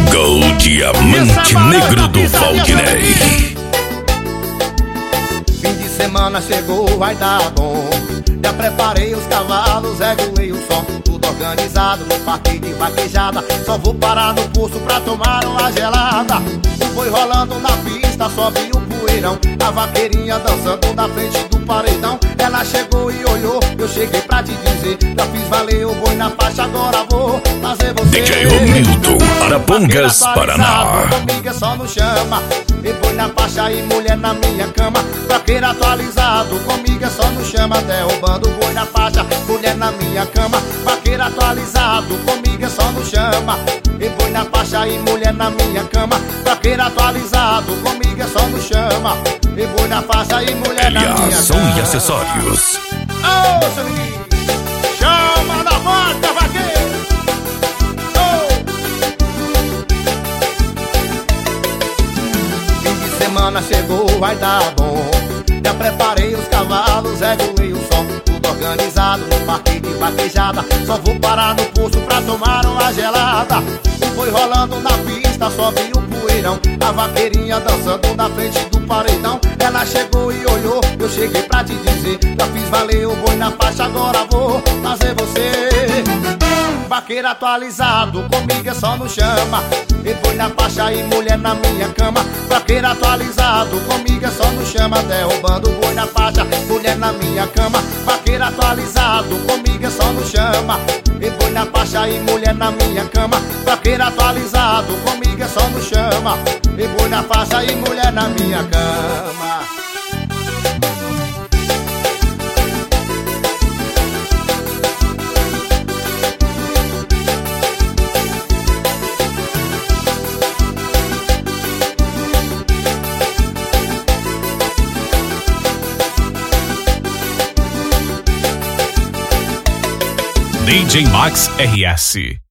Chegou o diamante negro do Valdinei. Fim de semana chegou, vai dar bom. Já preparei os cavalos, regulei o som. Tudo organizado no parque de vaquejada. Só vou parar no poço pra tomar uma gelada. O boi rolando na pista, sobe o poeirão. A vaqueirinha dançando na frente do paredão. Ela chegou e olhou, eu cheguei pra te dizer. Já fiz valer o boi na faixa, agora vou fazer você. DJ Romildo, Arapongas, Paraná. Comigo é só no chama. E boi na faixa e mulher na minha cama. Vaqueiro atualizado, comigo é só no chama. Derrubando boi na faixa, mulher na minha cama. Vaqueiro atualizado, comigo é só no chama. E boi na faixa e mulher na minha cama. Vaqueiro atualizado, comigo é só no chama. E boi na faixa e mulher na minha cama. Som e acessórios. Ô, seu menino, chama da vaca, vaqueiro. Fim de semana chegou, vai dar bom. Já preparei os cavalos, regulei o som. Tudo organizado no parque de vaquejada. Só vou parar no poço pra tomar uma gelada. O boi rolando na pista, sobe o poeirão. A vaqueirinha dançando na frente do paredão. Ela chegou e olhou, eu cheguei pra te dizer. Já fiz valer o boi na faixa, agora vou fazer você. Vaqueiro atualizado, comigo é só no chama. E boi na faixa e mulher na minha cama. Vaqueiro atualizado, comigo é só no chama. Derrubando boi na faixa, mulher na minha cama. Vaqueiro atualizado, comigo é só no chama. E boi na faixa e mulher na minha cama. Vaqueiro atualizado, comigo é só no chama. E boi na faixa e mulher na minha cama. DJ Max RS.